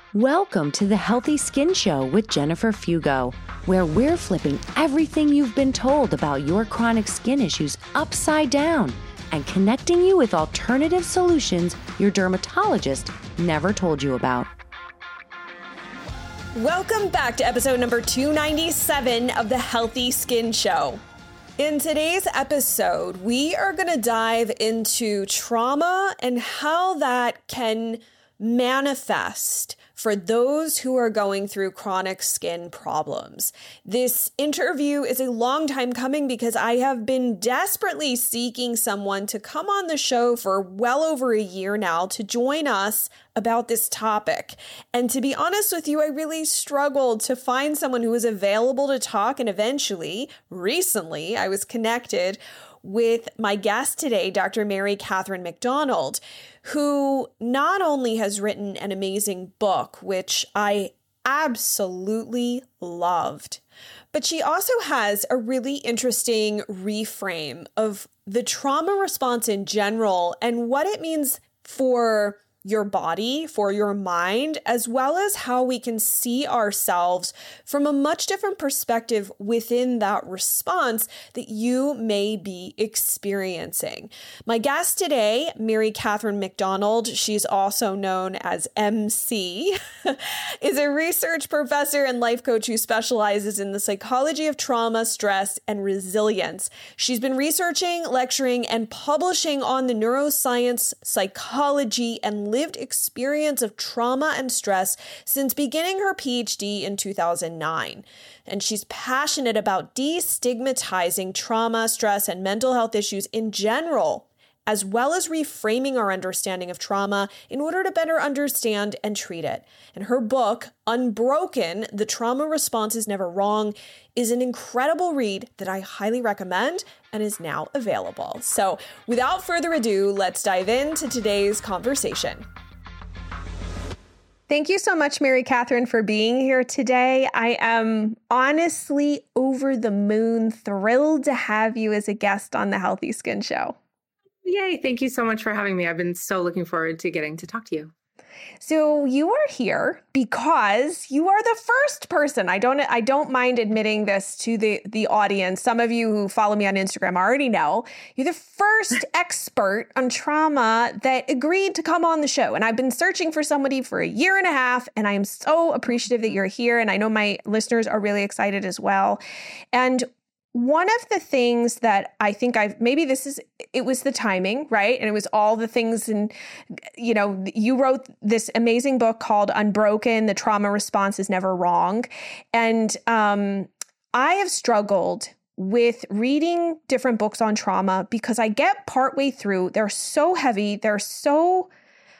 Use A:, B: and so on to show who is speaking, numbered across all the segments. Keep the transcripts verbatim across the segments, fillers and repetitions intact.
A: Welcome to the Healthy Skin Show with Jennifer Fugo, where we're flipping everything you've been told about your chronic skin issues upside down and connecting you with alternative solutions your dermatologist never told you about.
B: Welcome back to episode number two ninety-seven of the Healthy Skin Show. In today's episode, we are going to dive into trauma and how that can manifest for those who are going through chronic skin problems. This interview is a long time coming because I have been desperately seeking someone to come on the show for well over a year now to join us about this topic. And to be honest with you, I really struggled to find someone who was available to talk. And eventually, recently, I was connected with my guest today, Doctor Mary Catherine McDonald, who not only has written an amazing book, which I absolutely loved, but she also has a really interesting reframe of the trauma response in general and what it means for your body, for your mind, as well as how we can see ourselves from a much different perspective within that response that you may be experiencing. My guest today, Mary Catherine McDonald, she's also known as M C, is a research professor and life coach who specializes in the psychology of trauma, stress, and resilience. She's been researching, lecturing, and publishing on the neuroscience, psychology, and lived experience of trauma and stress since beginning her P H D in two thousand nine. And she's passionate about destigmatizing trauma, stress, and mental health issues in general, as well as reframing our understanding of trauma in order to better understand and treat it. And her book, Unbroken: The Trauma Response is Never Wrong, is an incredible read that I highly recommend and is now available. So without further ado, let's dive into today's conversation. Thank you so much, Mary Catherine, for being here today. I am honestly over the moon, thrilled to have you as a guest on the Healthy Skin Show.
C: Yay. Thank you so much for having me. I've been so looking forward to getting to talk to you.
B: So you are here because you are the first person. I don't I don't mind admitting this to the, the audience. Some of you who follow me on Instagram already know you're the first expert on trauma that agreed to come on the show. And I've been searching for somebody for a year and a half, and I am so appreciative that you're here. And I know my listeners are really excited as well. And one of the things that I think I've, maybe this is, it was the timing, right? And it was all the things, and, you know, you wrote this amazing book called Unbroken: The Trauma Response is Never Wrong. And um, I have struggled with reading different books on trauma because I get partway through, they're so heavy, they're so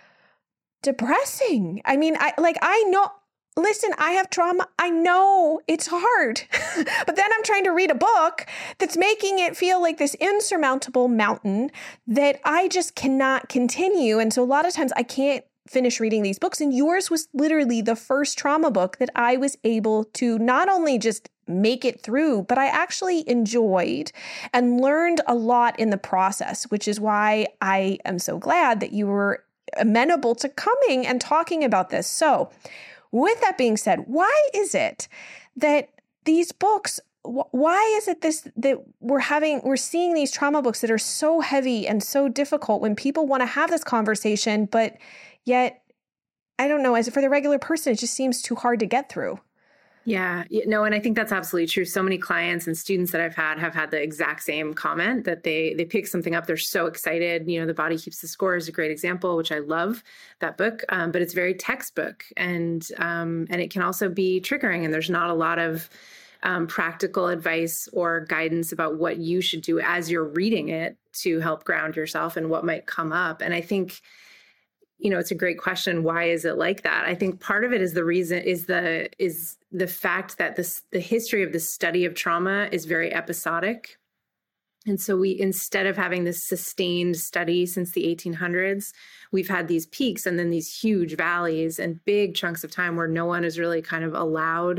B: depressing. I mean, I like, I know, Listen, I have trauma. I know it's hard, but then I'm trying to read a book that's making it feel like this insurmountable mountain that I just cannot continue. And so a lot of times I can't finish reading these books. And yours was literally the first trauma book that I was able to not only just make it through, but I actually enjoyed and learned a lot in the process, which is why I am so glad that you were amenable to coming and talking about this. So with that being said, why is it that these books, why is it this that we're having, we're seeing these trauma books that are so heavy and so difficult when people want to have this conversation, but yet, I don't know, as for the regular person, it just seems too hard to get through?
C: Yeah, no, and I think that's absolutely true. So many clients and students that I've had have had the exact same comment that they they pick something up. They're so excited. You know, The Body Keeps the Score is a great example, which I love that book, um, but it's very textbook, and um, and it can also be triggering. And there's not a lot of um, practical advice or guidance about what you should do as you're reading it to help ground yourself and what might come up. And I think, you know, it's a great question. Why is it like that? I think part of it is the reason is the is the fact that this the history of the study of trauma is very episodic. And so we, instead of having this sustained study since the eighteen hundreds, we've had these peaks and then these huge valleys and big chunks of time where no one is really kind of allowed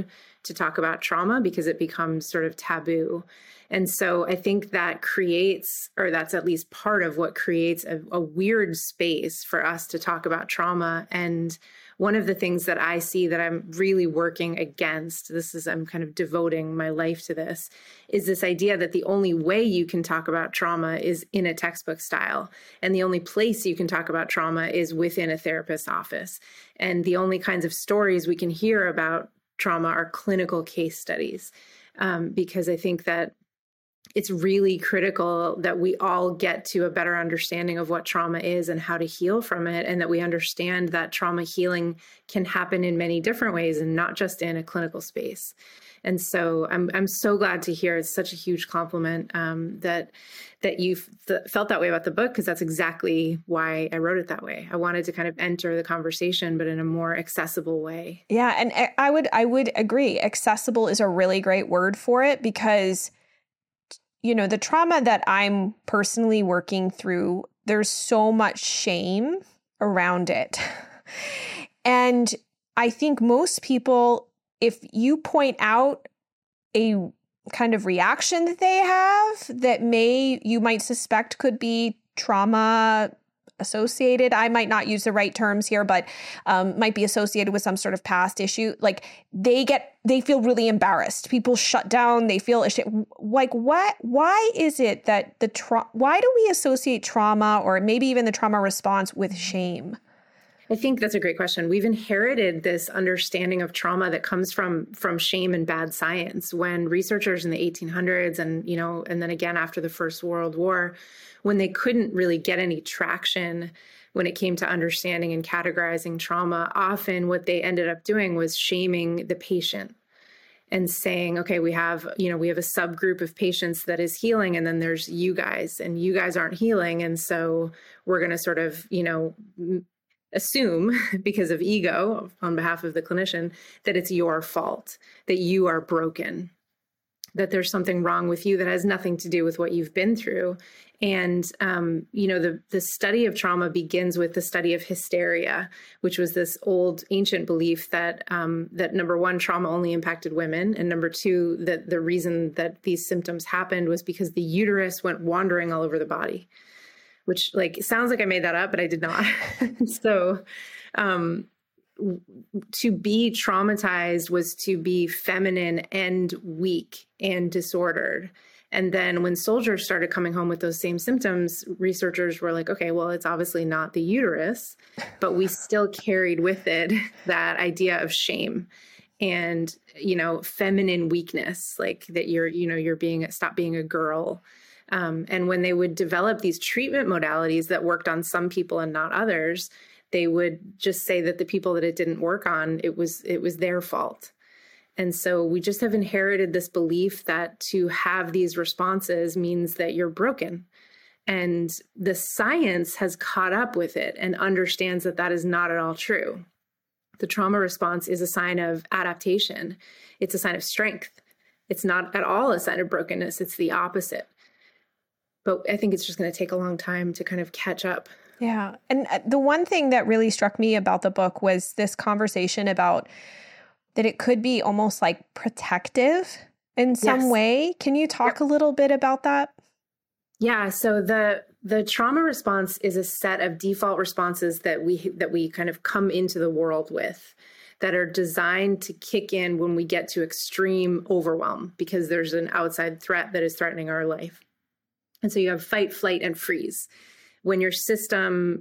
C: to talk about trauma because it becomes sort of taboo. And so I think that creates, or that's at least part of what creates a, a weird space for us to talk about trauma. And one of the things that I see that I'm really working against, this is, I'm kind of devoting my life to this, is this idea that the only way you can talk about trauma is in a textbook style. And the only place you can talk about trauma is within a therapist's office. And the only kinds of stories we can hear about trauma are clinical case studies. Um, because I think that it's really critical that we all get to a better understanding of what trauma is and how to heal from it, and that we understand that trauma healing can happen in many different ways and not just in a clinical space. And so I'm I'm so glad to hear, it's such a huge compliment um, that that you th- felt that way about the book, because that's exactly why I wrote it that way. I wanted to kind of enter the conversation, but in a more accessible way.
D: Yeah, and I would I would agree. Accessible is a really great word for it, because you know, the trauma that I'm personally working through, there's so much shame around it. And I think most people, if you point out a kind of reaction that they have that may, you might suspect could be trauma associated, I might not use the right terms here, but um, might be associated with some sort of past issue, like they get, they feel really embarrassed. People shut down. They feel ashamed. Like what, why is it that the, tra- why do we associate trauma, or maybe even the trauma response, with shame?
C: I think that's a great question. We've inherited this understanding of trauma that comes from from shame and bad science. When researchers in the eighteen hundreds and, you know, and then again after the First World War, when they couldn't really get any traction when it came to understanding and categorizing trauma, often what they ended up doing was shaming the patient and saying, okay, we have, you know, we have a subgroup of patients that is healing, and then there's you guys, and you guys aren't healing. And so we're going to sort of, you know, assume, because of ego on behalf of the clinician, that it's your fault, that you are broken, that there's something wrong with you that has nothing to do with what you've been through. And, um, you know, the, the study of trauma begins with the study of hysteria, which was this old ancient belief that, um, that number one, trauma only impacted women. And number two, that the reason that these symptoms happened was because the uterus went wandering all over the body, which like sounds like I made that up, but I did not. So, um, to be traumatized was to be feminine and weak and disordered. And then when soldiers started coming home with those same symptoms, researchers were like, okay, well, it's obviously not the uterus, but we still carried with it that idea of shame and, you know, feminine weakness, like that you're, you know, you're being, stop being a girl. Um, and when they would develop these treatment modalities that worked on some people and not others, they would just say that the people that it didn't work on, it was, it was their fault. And so we just have inherited this belief that to have these responses means that you're broken. And the science has caught up with it and understands that that is not at all true. The trauma response is a sign of adaptation. It's a sign of strength. It's not at all a sign of brokenness. It's the opposite. But I think it's just going to take a long time to kind of catch up.
D: Yeah. And the one thing that really struck me about the book was this conversation about that it could be almost like protective in some
C: Yes.
D: way. Can you talk
C: Yep.
D: a little bit about that?
C: Yeah. So the the trauma response is a set of default responses that we that we kind of come into the world with, that are designed to kick in when we get to extreme overwhelm because there's an outside threat that is threatening our life. And so you have fight, flight, and freeze. When your system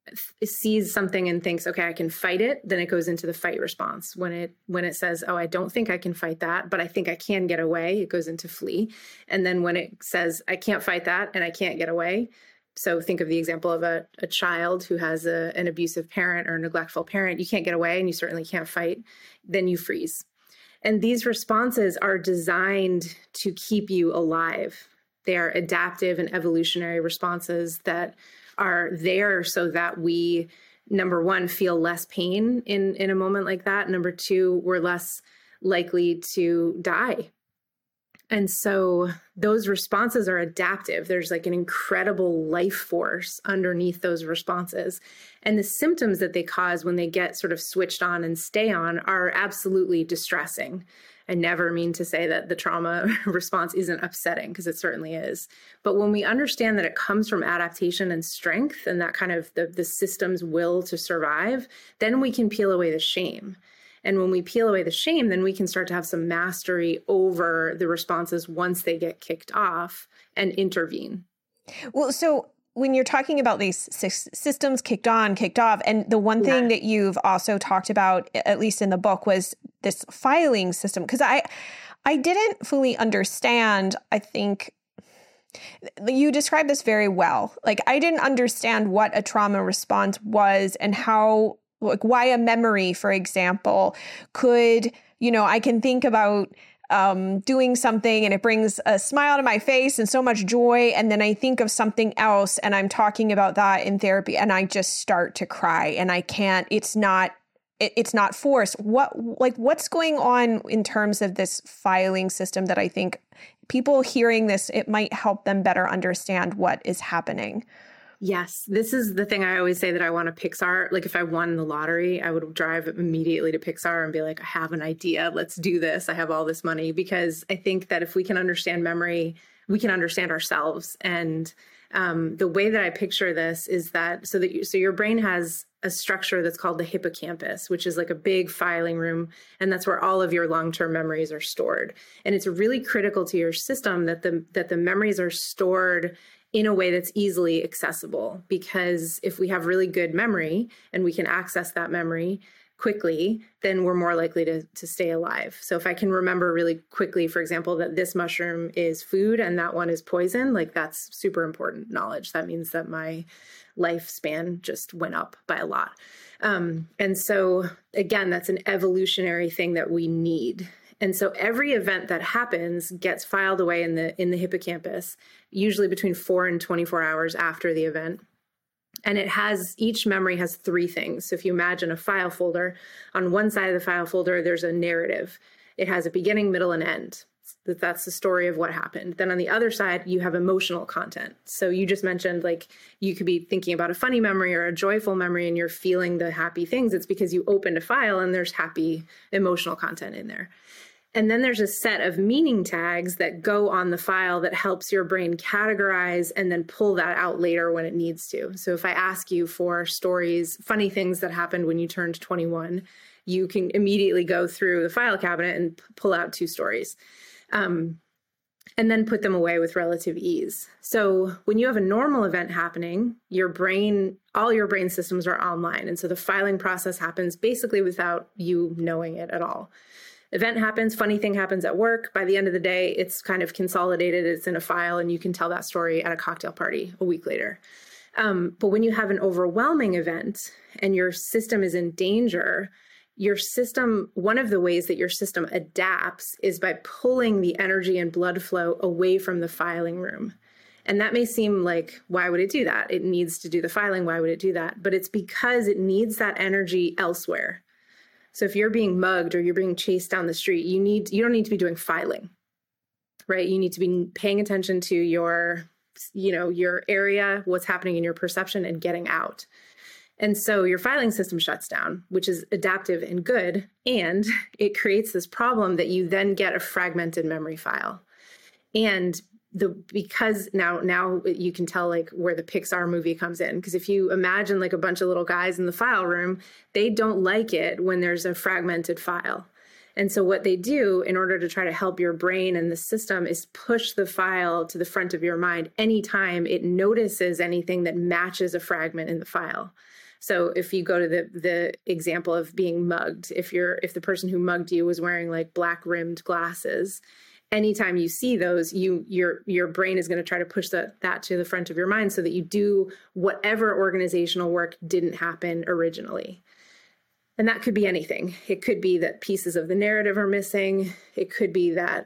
C: sees something and thinks, okay, I can fight it, then it goes into the fight response. When it when it says, oh, I don't think I can fight that, but I think I can get away, it goes into flee. And then when it says, I can't fight that and I can't get away. So think of the example of a, a child who has a, an abusive parent or a neglectful parent. You can't get away and you certainly can't fight. Then you freeze. And these responses are designed to keep you alive. They are adaptive and evolutionary responses that are there so that we, number one, feel less pain in, in a moment like that. Number two, we're less likely to die. And so those responses are adaptive. There's like an incredible life force underneath those responses. And the symptoms that they cause when they get sort of switched on and stay on are absolutely distressing. I never mean to say that the trauma response isn't upsetting, because it certainly is. But when we understand that it comes from adaptation and strength and that kind of the, the system's will to survive, then we can peel away the shame. And when we peel away the shame, then we can start to have some mastery over the responses once they get kicked off and intervene.
D: Well, so when you're talking about these systems kicked on, kicked off, and the one thing yeah. that you've also talked about, at least in the book, was this filing system. Because I, I didn't fully understand, I think, you described this very well. Like, I didn't understand what a trauma response was and how, like, why a memory, for example, could, you know, I can think about um, doing something and it brings a smile to my face and so much joy. And then I think of something else and I'm talking about that in therapy and I just start to cry and I can't, it's not, it, it's not forced. What, like, what's going on in terms of this filing system that I think people hearing this, it might help them better understand what is happening?
C: Yes, this is the thing I always say that I want to Pixar. Like, if I won the lottery, I would drive immediately to Pixar and be like, I have an idea. Let's do this. I have all this money. Because I think that if we can understand memory, we can understand ourselves. And um, the way that I picture this is that so that you, so your brain has a structure that's called the hippocampus, which is like a big filing room. And that's where all of your long-term memories are stored. And it's really critical to your system that the that the memories are stored in a way that's easily accessible, because if we have really good memory and we can access that memory quickly, then we're more likely to, to stay alive. So if I can remember really quickly, for example, that this mushroom is food and that one is poison, like, that's super important knowledge. That means that my lifespan just went up by a lot. Um, and so again, that's an evolutionary thing that we need. And so every event that happens gets filed away in the in the hippocampus, usually between four and twenty-four hours after the event. And it has, each memory has three things. So if you imagine a file folder, on one side of the file folder, there's a narrative. It has a beginning, middle, and end. That's the story of what happened. Then on the other side, you have emotional content. So you just mentioned, like, you could be thinking about a funny memory or a joyful memory and you're feeling the happy things. It's because you opened a file and there's happy emotional content in there. And then there's a set of meaning tags that go on the file that helps your brain categorize and then pull that out later when it needs to. So if I ask you for stories, funny things that happened when you turned twenty-one, you can immediately go through the file cabinet and p- pull out two stories. Um, and then put them away with relative ease. So when you have a normal event happening, your brain, all your brain systems are online. And so the filing process happens basically without you knowing it at all. Event happens, funny thing happens at work. By the end of the day, it's kind of consolidated. It's in a file and you can tell that story at a cocktail party a week later. Um, but when you have an overwhelming event and your system is in danger, your system, one of the ways that your system adapts is by pulling the energy and blood flow away from the filing room. And that may seem like, why would it do that? It needs to do the filing. Why would it do that? But it's because it needs that energy elsewhere. So if you're being mugged or you're being chased down the street, you need you don't need to be doing filing, right? You need to be paying attention to your, you know, your area, what's happening in your perception, and getting out. And so your filing system shuts down, which is adaptive and good. And it creates this problem that you then get a fragmented memory file. And the because now now you can tell, like, where the Pixar movie comes in, because if you imagine like a bunch of little guys in the file room, they don't like it when there's a fragmented file. And so what they do in order to try to help your brain and the system is push the file to the front of your mind anytime it notices anything that matches a fragment in the file. So if you go to the the example of being mugged, if you're if the person who mugged you was wearing like black rimmed glasses, anytime you see those, you your your brain is going to try to push that that to the front of your mind so that you do whatever organizational work didn't happen originally. And that could be anything. It could be that pieces of the narrative are missing. It could be that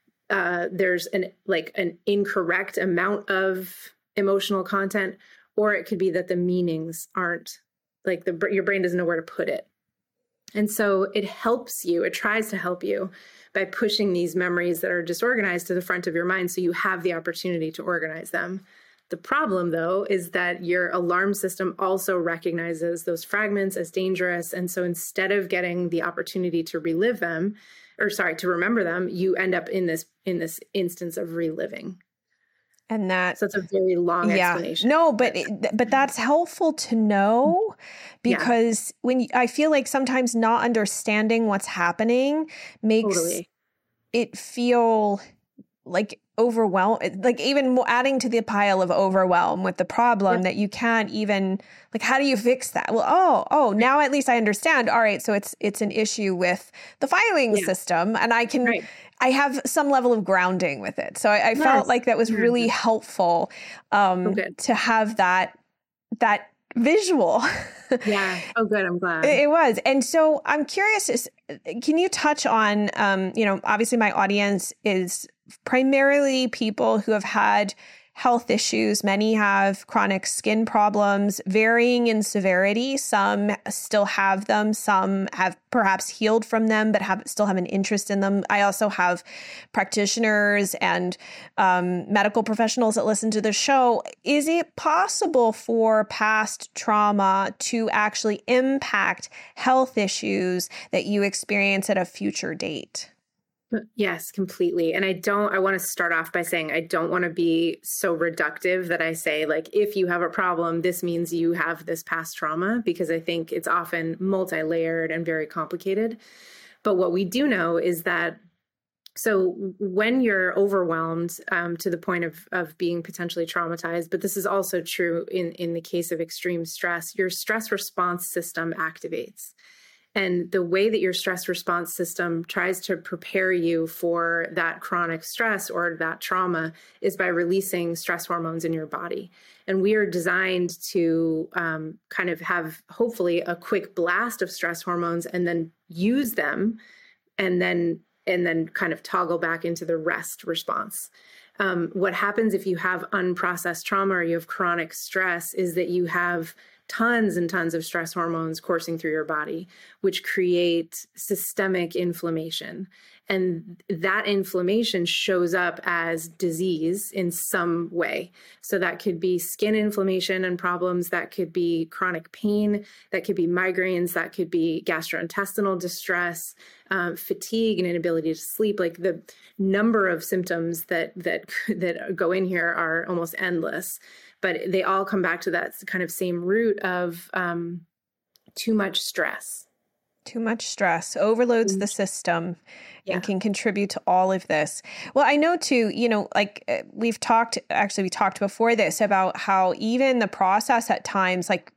C: uh, there's an like an incorrect amount of emotional content, or it could be that the meanings aren't, like, the your brain doesn't know where to put it. And so it helps you, it tries to help you by pushing these memories that are disorganized to the front of your mind so you have the opportunity to organize them. The problem, though, is that your alarm system also recognizes those fragments as dangerous. And so instead of getting the opportunity to relive them, or sorry, to remember them, you end up in this in this instance of reliving.
D: And that,
C: so it's a very long
D: yeah.
C: explanation.
D: No, but it, but that's helpful to know, because yeah. when you, I feel like sometimes not understanding what's happening makes
C: totally.
D: it feel like overwhelm, like even more adding to the pile of overwhelm with the problem yep. that you can't even, like, how do you fix that? Well, oh, oh, now at least I understand. All right. So it's, it's an issue with the filing yeah. system, and I can, right. I have some level of grounding with it. So I, I nice. felt like that was really helpful um, oh, to have that, that visual.
C: Yeah. Oh, good. I'm glad.
D: It was. And so I'm curious, is, can you touch on, um, you know, obviously my audience is primarily people who have had health issues. Many have chronic skin problems, varying in severity. Some still have them. Some have perhaps healed from them, but have still have an interest in them. I also have practitioners and um, medical professionals that listen to the show. Is it possible for past trauma to actually impact health issues that you experience at a future date?
C: Yes, completely. And I don't, I want to start off by saying, I don't want to be so reductive that I say, like, if you have a problem, this means you have this past trauma, because I think it's often multi-layered and very complicated. But what we do know is that, so when you're overwhelmed um, to the point of, of being potentially traumatized, but this is also true in, in the case of extreme stress, your stress response system activates. And the way that your stress response system tries to prepare you for that chronic stress or that trauma is by releasing stress hormones in your body. And we are designed to um, kind of have, hopefully, a quick blast of stress hormones and then use them and then and then kind of toggle back into the rest response. Um, what happens if you have unprocessed trauma or you have chronic stress is that you have tons and tons of stress hormones coursing through your body, which create systemic inflammation. And that inflammation shows up as disease in some way. So that could be skin inflammation and problems, that could be chronic pain, that could be migraines, that could be gastrointestinal distress, um, fatigue and inability to sleep. Like, the number of symptoms that that that go in here are almost endless. But they all come back to that kind of same root of um, too much stress.
D: Too much stress overloads the system yeah. and can contribute to all of this. Well, I know too, you know, like uh, we've talked, actually we talked before this about how even the process at times, like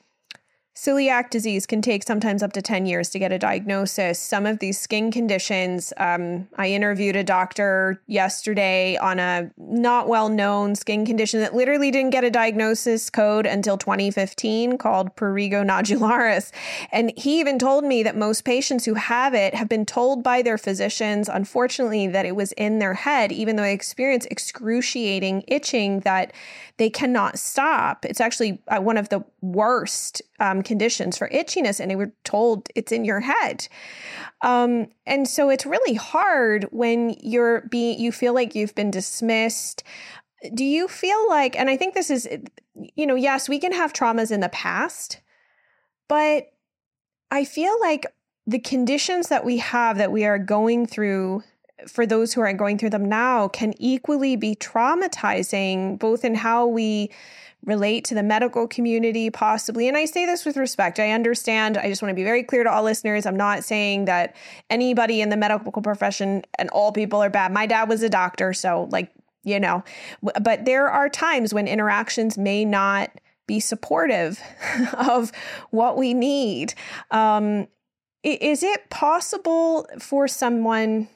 D: celiac disease can take sometimes up to ten years to get a diagnosis. Some of these skin conditions, um, I interviewed a doctor yesterday on a not well-known skin condition that literally didn't get a diagnosis code until twenty fifteen, called prurigo nodularis. And he even told me that most patients who have it have been told by their physicians, unfortunately, that it was in their head, even though they experience excruciating itching that they cannot stop. It's actually uh, one of the worst um, conditions for itchiness, and they were told it's in your head. Um, and so it's really hard when you're being, you feel like you've been dismissed. Do you feel like, and I think this is, you know, yes, we can have traumas in the past, but I feel like the conditions that we have that we are going through, for those who are going through them now, can equally be traumatizing, both in how we relate to the medical community, possibly. And I say this with respect. I understand. I just want to be very clear to all listeners. I'm not saying that anybody in the medical profession and all people are bad. My dad was a doctor, so like, you know, but there are times when interactions may not be supportive of what we need. Um, is it possible for someone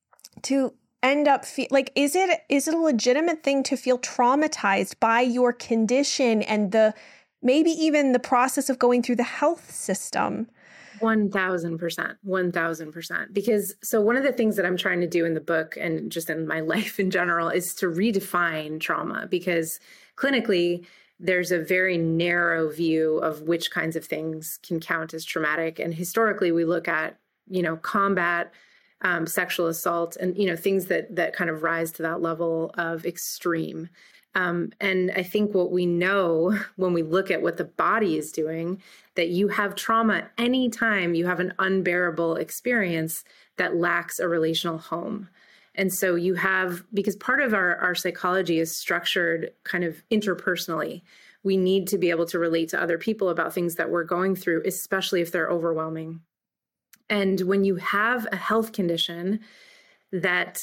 D: to end up fe- like, is it is it a legitimate thing to feel traumatized by your condition and the maybe even the process of going through the health system?
C: one thousand percent, one thousand percent. Because so one of the things that I'm trying to do in the book and just in my life in general is to redefine trauma, because clinically there's a very narrow view of which kinds of things can count as traumatic. And historically we look at, you know, combat, Um, sexual assault, and, you know, things that that kind of rise to that level of extreme. Um, and I think what we know when we look at what the body is doing, that you have trauma anytime you have an unbearable experience that lacks a relational home. And so you have, because part of our, our psychology is structured kind of interpersonally. We need to be able to relate to other people about things that we're going through, especially if they're overwhelming. And when you have a health condition that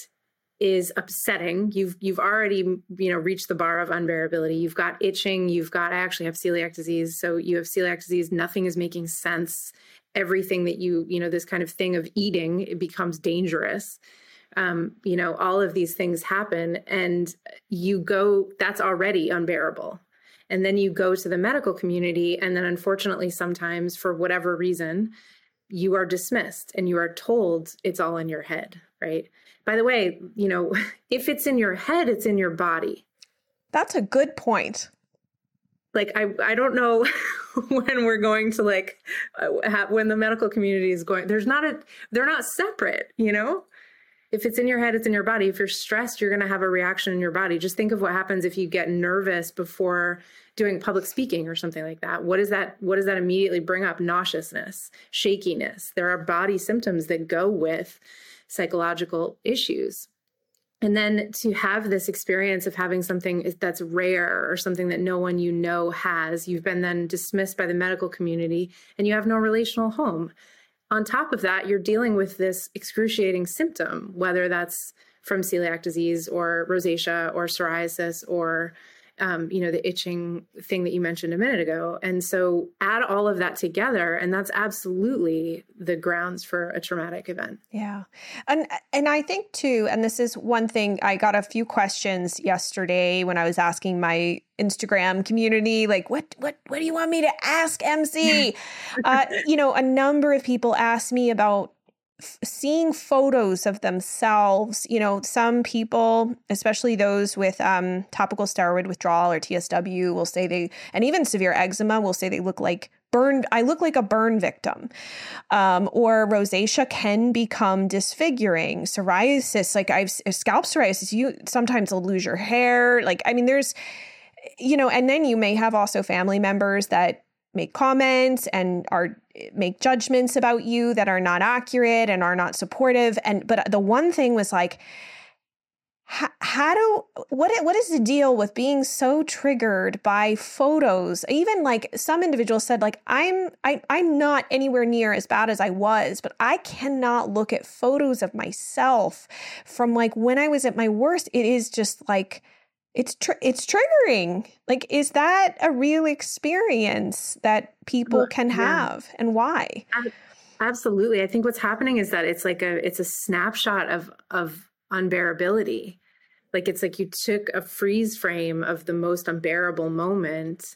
C: is upsetting, you've you've already, you know, reached the bar of unbearability. You've got itching, you've got, I actually have celiac disease. So you have celiac disease, nothing is making sense. Everything that you, you know, this kind of thing of eating, it becomes dangerous. Um, you know, all of these things happen and you go, that's already unbearable. And then you go to the medical community. And then unfortunately, sometimes for whatever reason, you are dismissed and you are told it's all in your head, right? By the way, you know, if it's in your head, it's in your body.
D: That's a good point.
C: Like, I, I don't know when we're going to like, uh, have, when the medical community is going, there's not a, they're not separate, you know? If it's in your head, it's in your body. If you're stressed, you're going to have a reaction in your body. Just think of what happens if you get nervous before doing public speaking or something like that. What is that? What does that immediately bring up? Nauseousness, shakiness. There are body symptoms that go with psychological issues. And then to have this experience of having something that's rare or something that no one you know has, you've been then dismissed by the medical community and you have no relational home. On top of that, you're dealing with this excruciating symptom, whether that's from celiac disease or rosacea or psoriasis or, um, you know, the itching thing that you mentioned a minute ago. And so add all of that together, and that's absolutely the grounds for a traumatic event.
D: Yeah. And and I think too, and this is one thing, I got a few questions yesterday when I was asking my Instagram community, like, what, what, what do you want me to ask M C? uh, you know, a number of people asked me about f- seeing photos of themselves. You know, some people, especially those with um, topical steroid withdrawal or T S W, will say they, and even severe eczema, will say they look like burned. I look like a burn victim. Um, or rosacea can become disfiguring. Psoriasis, like I've scalp psoriasis, you sometimes will lose your hair. Like, I mean, there's, you know, and then you may have also family members that make comments and are make judgments about you that are not accurate and are not supportive. And but the one thing was like, how, how do what what is the deal with being so triggered by photos? Even like some individuals said, like I'm I I'm not anywhere near as bad as I was, but I cannot look at photos of myself from like when I was at my worst. It is just like It's tr- it's triggering. Like, is that a real experience that people can have, yeah. and why?
C: Absolutely. I think what's happening is that it's like a it's a snapshot of of unbearability. Like it's like you took a freeze frame of the most unbearable moment,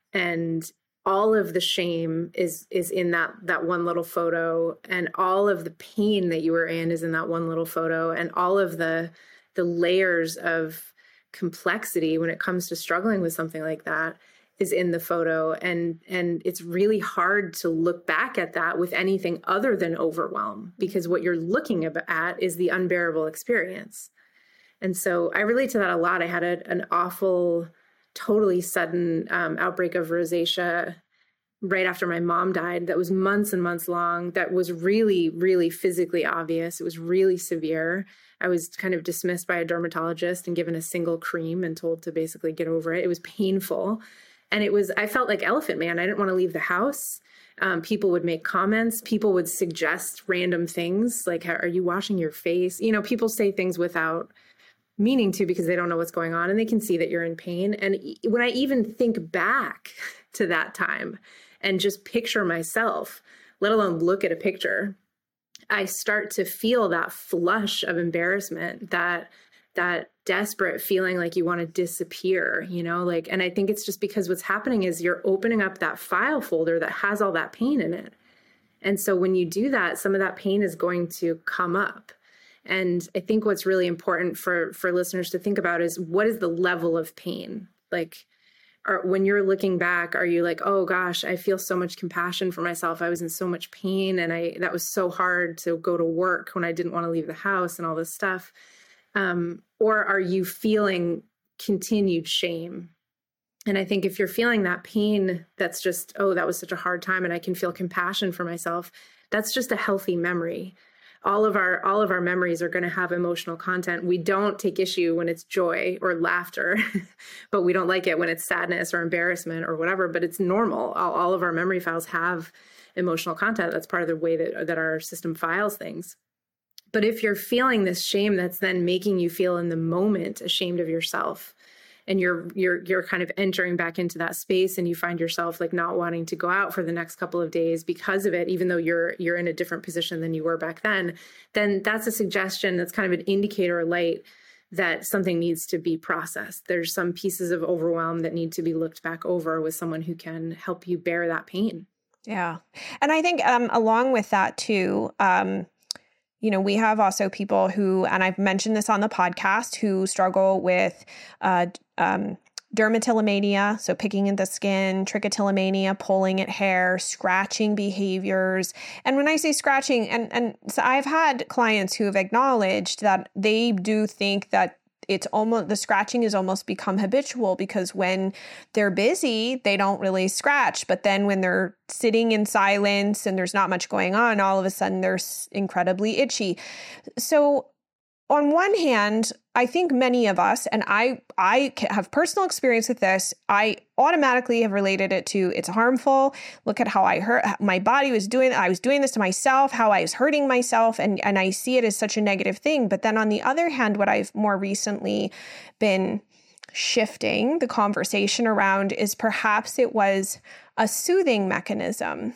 C: and all of the shame is is in that that one little photo, and all of the pain that you were in is in that one little photo, and all of the the layers of complexity when it comes to struggling with something like that is in the photo. And, and it's really hard to look back at that with anything other than overwhelm, because what you're looking at is the unbearable experience. And so I relate to that a lot. I had a, an awful, totally sudden um, outbreak of rosacea right after my mom died. That was months and months long. That was really, really physically obvious. It was really severe. I was kind of dismissed by a dermatologist and given a single cream and told to basically get over it. It was painful. And it was, I felt like Elephant Man. I didn't want to leave the house. Um, people would make comments. People would suggest random things like, are you washing your face? You know, people say things without meaning to because they don't know what's going on and they can see that you're in pain. And when I even think back to that time and just picture myself, let alone look at a picture, I start to feel that flush of embarrassment, that that desperate feeling like you want to disappear, you know, like, and I think it's just because what's happening is you're opening up that file folder that has all that pain in it. And so when you do that, some of that pain is going to come up. And I think what's really important for, for listeners to think about is what is the level of pain? Like, or when you're looking back, are you like, oh gosh, I feel so much compassion for myself. I was in so much pain and I, that was so hard to go to work when I didn't want to leave the house and all this stuff. Um, or are you feeling continued shame. And I think if you're feeling that pain, that's just, oh, that was such a hard time, and I can feel compassion for myself, that's just a healthy memory. All of our all of our memories are going to have emotional content. We don't take issue when it's joy or laughter, but we don't like it when it's sadness or embarrassment or whatever, but it's normal. All, all of our memory files have emotional content. That's part of the way that, that our system files things. But if you're feeling this shame that's then making you feel in the moment ashamed of yourself, and you're you're you're kind of entering back into that space, and you find yourself like not wanting to go out for the next couple of days because of it, even though you're you're in a different position than you were back then, then that's a suggestion, that's kind of an indicator or light that something needs to be processed. There's some pieces of overwhelm that need to be looked back over with someone who can help you bear that pain.
D: Yeah. And I think um, along with that too, um, you know, we have also people who, and I've mentioned this on the podcast, who struggle with uh, um, dermatillomania, so picking at the skin, trichotillomania, pulling at hair, scratching behaviors. And when I say scratching, and, and so I've had clients who have acknowledged that they do think that it's almost, the scratching has almost become habitual, because when they're busy, they don't really scratch. But then when they're sitting in silence and there's not much going on, all of a sudden they're incredibly itchy. So on one hand, I think many of us, and I, I have personal experience with this, I automatically have related it to it's harmful. Look at how I hurt, my body was doing, I was doing this to myself, how I was hurting myself. And, and I see it as such a negative thing. But then on the other hand, what I've more recently been shifting the conversation around is perhaps it was a soothing mechanism.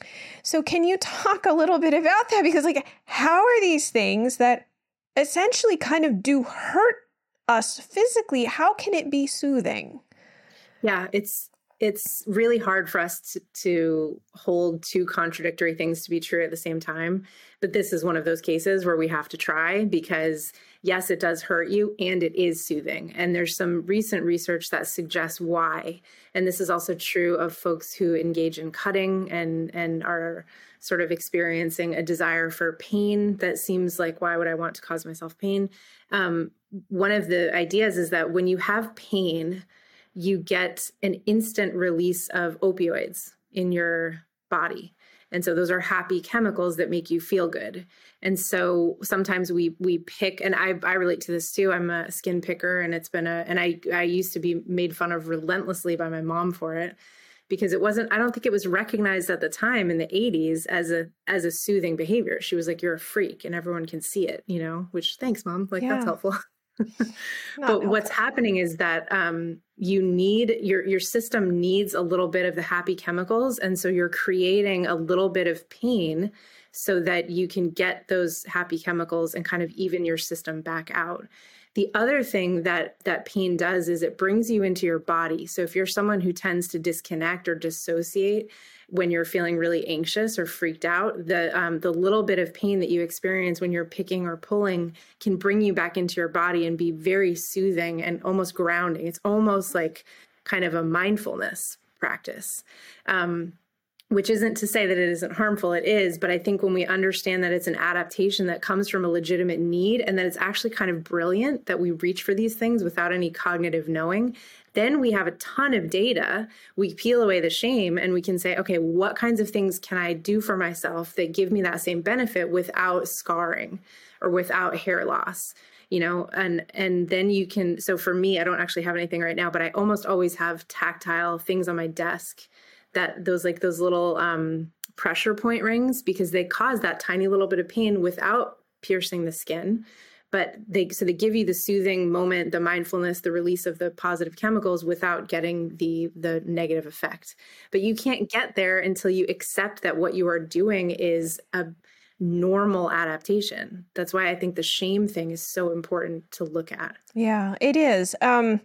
D: So can you talk a little bit about that? Because like, how are these things that essentially kind of do hurt us physically, how can it be soothing?
C: Yeah, it's it's really hard for us to, to hold two contradictory things to be true at the same time. But this is one of those cases where we have to try, because yes, it does hurt you and it is soothing. And there's some recent research that suggests why. And this is also true of folks who engage in cutting and, and are sort of experiencing a desire for pain that seems like, why would I want to cause myself pain? Um, one of the ideas is that when you have pain, you get an instant release of opioids in your body. And so those are happy chemicals that make you feel good. And so sometimes we we pick, and I, I relate to this too. I'm a skin picker, and it's been a, and I, I used to be made fun of relentlessly by my mom for it, because it wasn't, I don't think it was recognized at the time in the eighties as a, as a soothing behavior. She was like, you're a freak and everyone can see it, you know, which thanks, Mom. Like, yeah. That's helpful. But helpful. What's happening is that um, you need, your, your system needs a little bit of the happy chemicals. And so you're creating a little bit of pain so that you can get those happy chemicals and kind of even your system back out. The other thing that that pain does is it brings you into your body. So if you're someone who tends to disconnect or dissociate when you're feeling really anxious or freaked out, the um, the little bit of pain that you experience when you're picking or pulling can bring you back into your body and be very soothing and almost grounding. It's almost like kind of a mindfulness practice. Um, Which isn't to say that it isn't harmful, it is, but I think when we understand that it's an adaptation that comes from a legitimate need, and that it's actually kind of brilliant that we reach for these things without any cognitive knowing, then we have a ton of data. We peel away the shame and we can say, okay, what kinds of things can I do for myself that give me that same benefit without scarring or without hair loss? You know, and and then you can, so for me, I don't actually have anything right now, but I almost always have tactile things on my desk, that those like those little um, pressure point rings, because they cause that tiny little bit of pain without piercing the skin. But they, so they give you the soothing moment, the mindfulness, the release of the positive chemicals without getting the, the negative effect. But you can't get there until you accept that what you are doing is a normal adaptation. That's why I think the shame thing is so important to look at. Yeah,
D: it is. Um,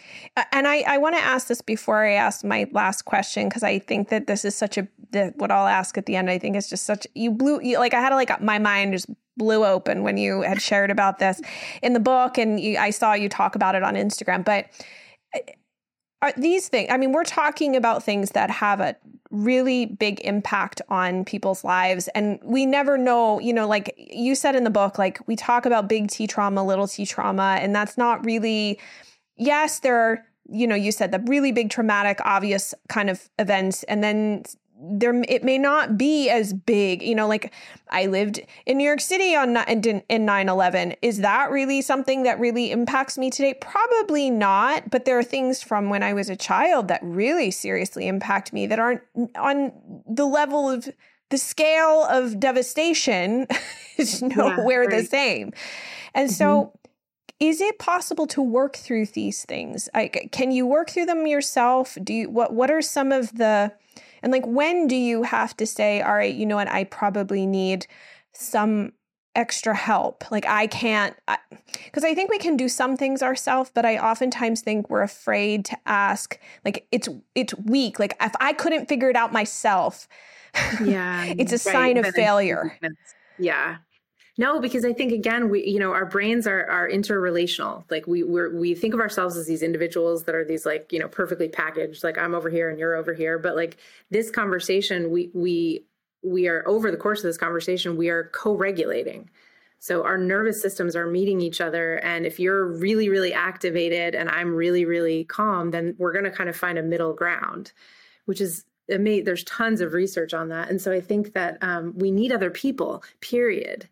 D: And I, I want to ask this before I ask my last question, because I think that this is such a, the, what I'll ask at the end, I think is just such, you blew, you, like I had to like, my mind just blew open when you had shared about this in the book, and you, I saw you talk about it on Instagram. But are these things, I mean, we're talking about things that have a really big impact on people's lives. And we never know, you know, like you said in the book, like we talk about big T trauma, little T trauma, and that's not really yes, there are, you know, you said the really big traumatic, obvious kind of events, and then there it may not be as big, you know, like I lived in New York City on in, in nine eleven. Is that really something that really impacts me today? Probably not. But there are things from when I was a child that really seriously impact me that aren't on the level of the scale of devastation is nowhere yeah, right. the same. And mm-hmm. so is it possible to work through these things? Like, can you work through them yourself? Do you, what, what are some of the, and like, when do you have to say, all right, you know what, I probably need some extra help. Like I can't, because I, I think we can do some things ourselves, but I oftentimes think we're afraid to ask, like it's, it's weak. Like if I couldn't figure it out myself, yeah, it's a right. sign of failure.
C: Yeah. No, because I think, again, we, you know, our brains are, are interrelational. Like we, we're, we think of ourselves as these individuals that are these like, you know, perfectly packaged, like I'm over here and you're over here. But like this conversation, we, we, we are over the course of this conversation, we are co-regulating. So our nervous systems are meeting each other. And if you're really, really activated and I'm really, really calm, then we're going to kind of find a middle ground, which is amazing. There's tons of research on that. And so I think that um, we need other people, period.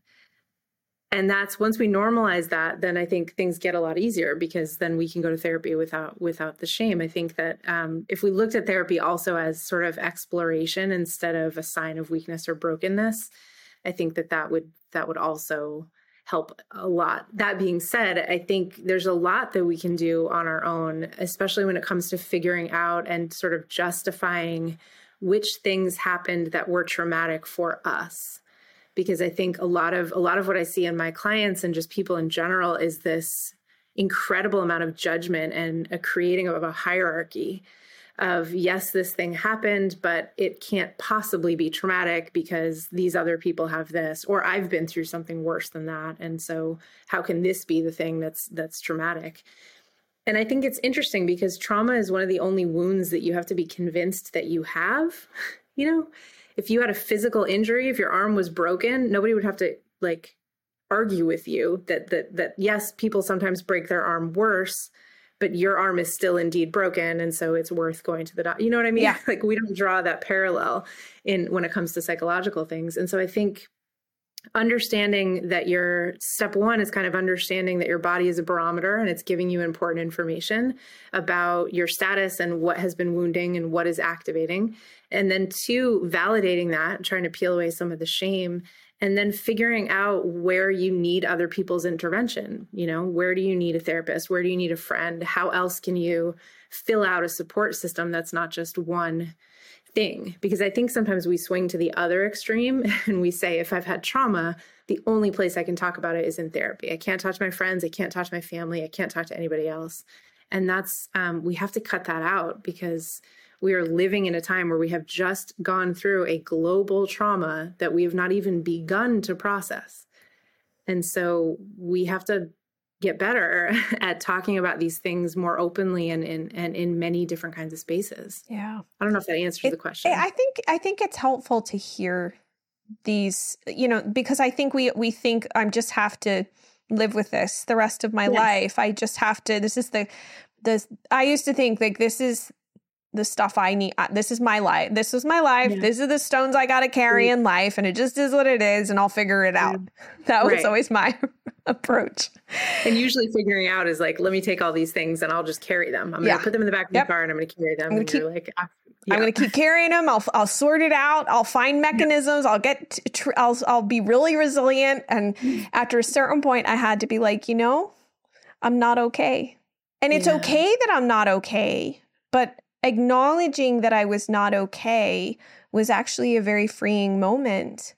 C: And that's once we normalize that, then I think things get a lot easier because then we can go to therapy without without the shame. I think that um, if we looked at therapy also as sort of exploration instead of a sign of weakness or brokenness, I think that that would that would also help a lot. That being said, I think there's a lot that we can do on our own, especially when it comes to figuring out and sort of justifying which things happened that were traumatic for us. Because I think a lot of a lot of what I see in my clients and just people in general is this incredible amount of judgment and a creating of a hierarchy of, yes, this thing happened, but it can't possibly be traumatic because these other people have this, or I've been through something worse than that. And so how can this be the thing that's that's traumatic? And I think it's interesting because trauma is one of the only wounds that you have to be convinced that you have, you know? If you had a physical injury, if your arm was broken, nobody would have to like argue with you that that that yes, people sometimes break their arm worse, but your arm is still indeed broken, and so it's worth going to the doctor. You know what I mean?
D: Yeah.
C: Like we don't draw that parallel in when it comes to psychological things. And so I think understanding that your step one is kind of understanding that your body is a barometer and it's giving you important information about your status and what has been wounding and what is activating. And then two, validating that, trying to peel away some of the shame, and then figuring out where you need other people's intervention. You know, where do you need a therapist? Where do you need a friend? How else can you fill out a support system that's not just one thing? Because I think sometimes we swing to the other extreme and we say, if I've had trauma, the only place I can talk about it is in therapy. I can't talk to my friends. I can't talk to my family. I can't talk to anybody else. And that's, um, we have to cut that out because we are living in a time where we have just gone through a global trauma that we have not even begun to process. And so we have to get better at talking about these things more openly and in and in many different kinds of spaces.
D: Yeah.
C: I don't know if that answers
D: it,
C: the question.
D: I think I think it's helpful to hear these, you know, because I think we we think I just have to live with this the rest of my yes. life. I just have to, this is the the I used to think like this is the stuff I need. This is my life. This is my life. Yeah. These are the stones I got to carry in life. And it just is what it is. And I'll figure it out. That was right. always my approach.
C: And usually figuring out is like, let me take all these things and I'll just carry them. I'm yeah. going to put them in the back of yep. the car and I'm going to carry them. And keep, you're like, ah, yeah.
D: I'm going to keep carrying them. I'll, I'll sort it out. I'll find mechanisms. I'll get, tr- I'll, I'll be really resilient. And after a certain point, I had to be like, you know, I'm not okay. And it's yeah. okay that I'm not okay. But acknowledging that I was not okay was actually a very freeing moment.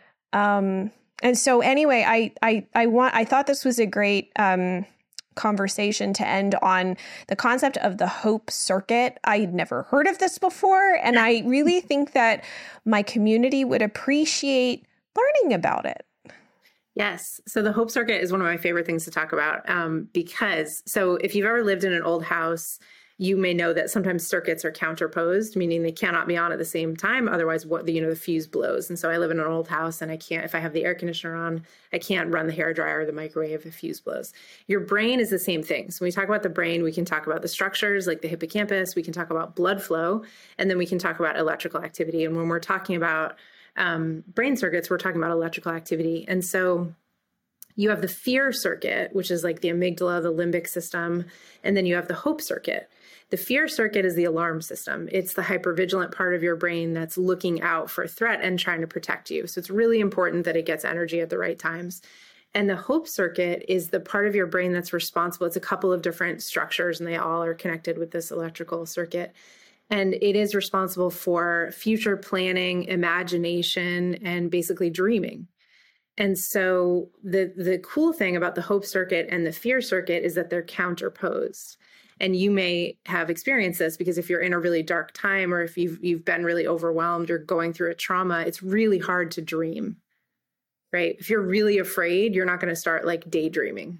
D: Um, and so anyway, I, I, I want, I thought this was a great, um, conversation to end on the concept of the Hope Circuit. I'd never heard of this before. And I really think that my community would appreciate learning about it.
C: Yes. So the Hope Circuit is one of my favorite things to talk about, um, because, so if you've ever lived in an old house, you may know that sometimes circuits are counterposed, meaning they cannot be on at the same time. Otherwise, what the, you know, the fuse blows. And so I live in an old house and I can't, if I have the air conditioner on, I can't run the hairdryer or the microwave if fuse blows. Your brain is the same thing. So when we talk about the brain, we can talk about the structures like the hippocampus, we can talk about blood flow, and then we can talk about electrical activity. And when we're talking about um, brain circuits, we're talking about electrical activity. And so you have the fear circuit, which is like the amygdala, the limbic system, and then you have the hope circuit. The fear circuit is the alarm system. It's the hypervigilant part of your brain that's looking out for a threat and trying to protect you. So it's really important that it gets energy at the right times. And the hope circuit is the part of your brain that's responsible. It's a couple of different structures and they all are connected with this electrical circuit. And it is responsible for future planning, imagination, and basically dreaming. And so the, the cool thing about the hope circuit and the fear circuit is that they're counterposed. And you may have experienced this because if you're in a really dark time or if you've you've been really overwhelmed or going through a trauma, it's really hard to dream, right? If you're really afraid, you're not going to start like daydreaming.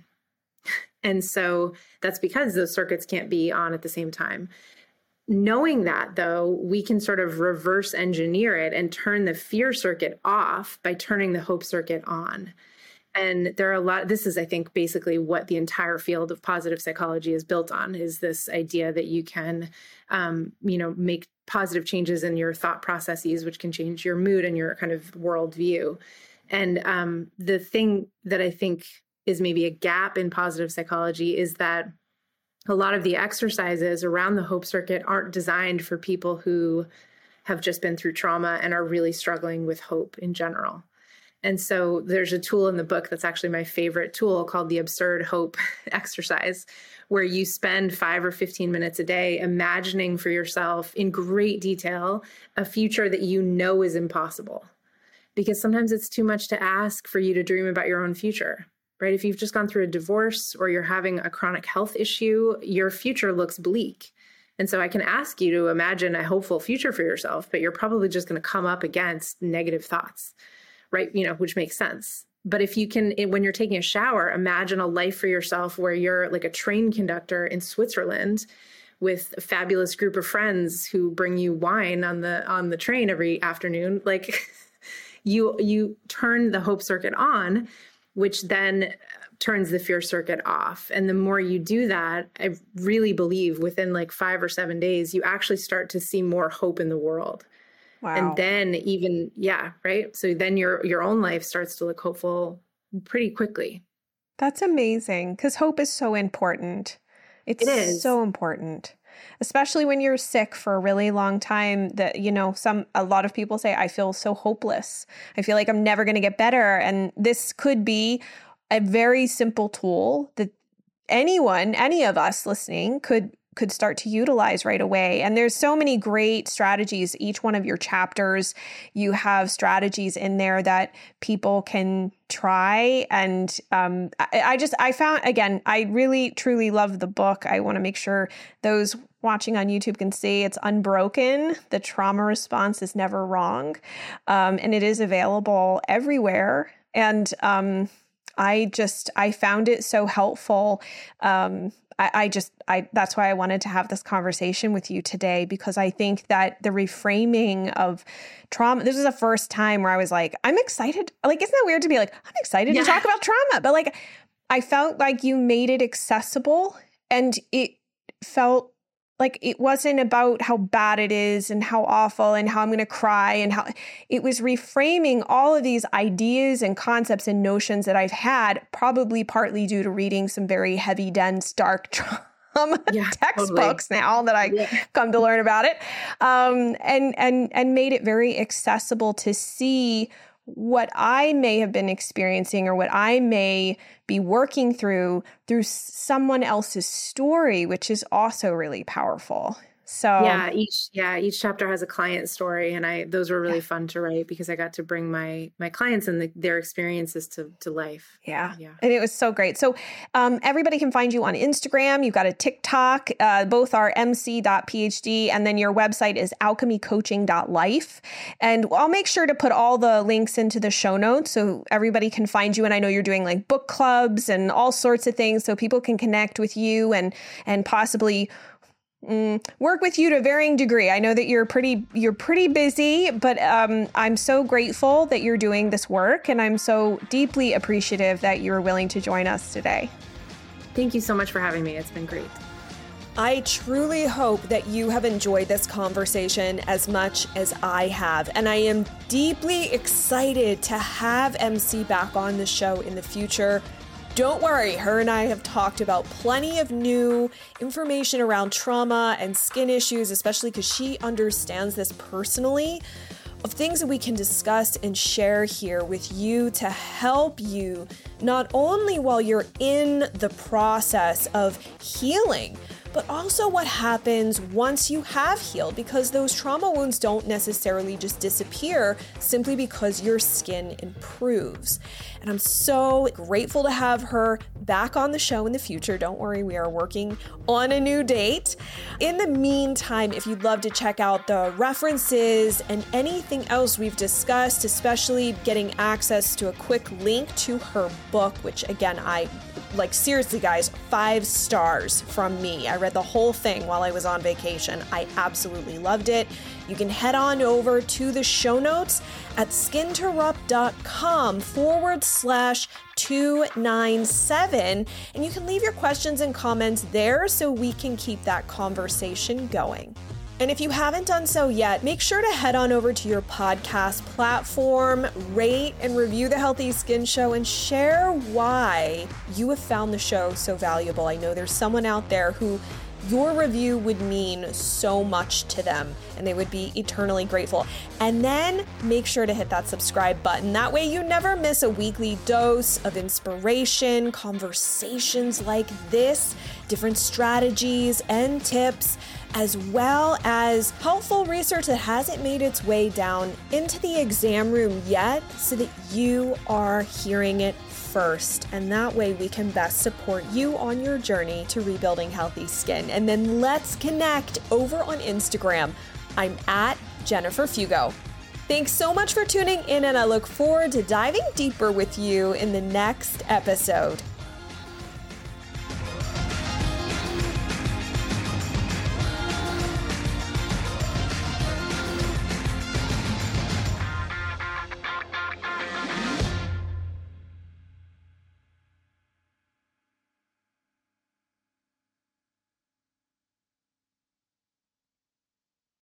C: And so that's because those circuits can't be on at the same time. Knowing that, though, we can sort of reverse engineer it and turn the fear circuit off by turning the hope circuit on. And there are a lot, this is, I think, basically what the entire field of positive psychology is built on, is this idea that you can, um, you know, make positive changes in your thought processes, which can change your mood and your kind of worldview. And um, the thing that I think is maybe a gap in positive psychology is that a lot of the exercises around the hope circuit aren't designed for people who have just been through trauma and are really struggling with hope in general. And so there's a tool in the book that's actually my favorite tool called the Absurd Hope exercise, where you spend five or fifteen minutes a day imagining for yourself in great detail a future that you know is impossible. Because sometimes it's too much to ask for you to dream about your own future, right? If you've just gone through a divorce or you're having a chronic health issue, your future looks bleak. And so I can ask you to imagine a hopeful future for yourself, but you're probably just going to come up against negative thoughts. Right, you know, which makes sense. But if you can, when you're taking a shower, imagine a life for yourself where you're like a train conductor in Switzerland with a fabulous group of friends who bring you wine on the on the train every afternoon. Like you you turn the hope circuit on, which then turns the fear circuit off. And the more you do that, I really believe within like five or seven days, you actually start to see more hope in the world. Wow. And then even, yeah, right. So then your your own life starts to look hopeful pretty quickly.
D: That's amazing, because hope is so important. It's
C: it is.
D: so important, especially when you're sick for a really long time. That, you know, some a lot of people say, I feel so hopeless. I feel like I'm never going to get better. And this could be a very simple tool that anyone, any of us listening could could start to utilize right away. And there's so many great strategies. Each one of your chapters, you have strategies in there that people can try. And um, I, I just, I found, again, I really, truly love the book. I want to make sure those watching on YouTube can see it's unbroken. The trauma response is never wrong. Um, and it is available everywhere. And um, I just, I found it so helpful. Um, I, I just, I, that's why I wanted to have this conversation with you today, because I think that the reframing of trauma, this is the first time where I was like, I'm excited. Like, isn't that weird to be like, I'm excited yeah. to talk about trauma, but like, I felt like you made it accessible, and it felt like it wasn't about how bad it is and how awful and how I'm going to cry, and how it was reframing all of these ideas and concepts and notions that I've had, probably partly due to reading some very heavy, dense, dark trauma yeah, textbooks totally. now that I yeah. come to learn about it, um, and and and made it very accessible to see what I may have been experiencing or what I may be working through through someone else's story, which is also really powerful. So
C: yeah, each yeah each chapter has a client story, and I those were really yeah. fun to write because I got to bring my my clients and the, their experiences to to life.
D: Yeah, yeah, and it was so great. So um, everybody can find you on Instagram. You've got a TikTok. Uh, both are m c dot p h d, and then your website is alchemy coaching dot life. And I'll make sure to put all the links into the show notes so everybody can find you. And I know you're doing like book clubs and all sorts of things, so people can connect with you and and possibly Mm, work with you to varying degree. I know that you're pretty you're pretty busy, but um, I'm so grateful that you're doing this work, and I'm so deeply appreciative that you're willing to join us today.
C: Thank you so much for having me. It's been great.
B: I truly hope that you have enjoyed this conversation as much as I have, and I am deeply excited to have M C back on the show in the future. Don't worry, her and I have talked about plenty of new information around trauma and skin issues, especially because she understands this personally, of things that we can discuss and share here with you to help you, not only while you're in the process of healing, but also what happens once you have healed, because those trauma wounds don't necessarily just disappear simply because your skin improves. And I'm so grateful to have her back on the show in the future. Don't worry, we are working on a new date. In the meantime, if you'd love to check out the references and anything else we've discussed, especially getting access to a quick link to her book, which again, I like seriously guys, five stars from me. I read the whole thing while I was on vacation. I absolutely loved it. You can head on over to the show notes at skinterrupt.com forward slash 297, and you can leave your questions and comments there so we can keep that conversation going. And if you haven't done so yet, make sure to head on over to your podcast platform, rate and review The Healthy Skin Show, and share why you have found the show so valuable. I know there's someone out there who your review would mean so much to them, and they would be eternally grateful. And then make sure to hit that subscribe button. That way you never miss a weekly dose of inspiration, conversations like this, different strategies and tips, as well as helpful research that hasn't made its way down into the exam room yet, so that you are hearing it first. And that way we can best support you on your journey to rebuilding healthy skin. And then let's connect over on Instagram. I'm at Jennifer Fugo. Thanks so much for tuning in, and I look forward to diving deeper with you in the next episode.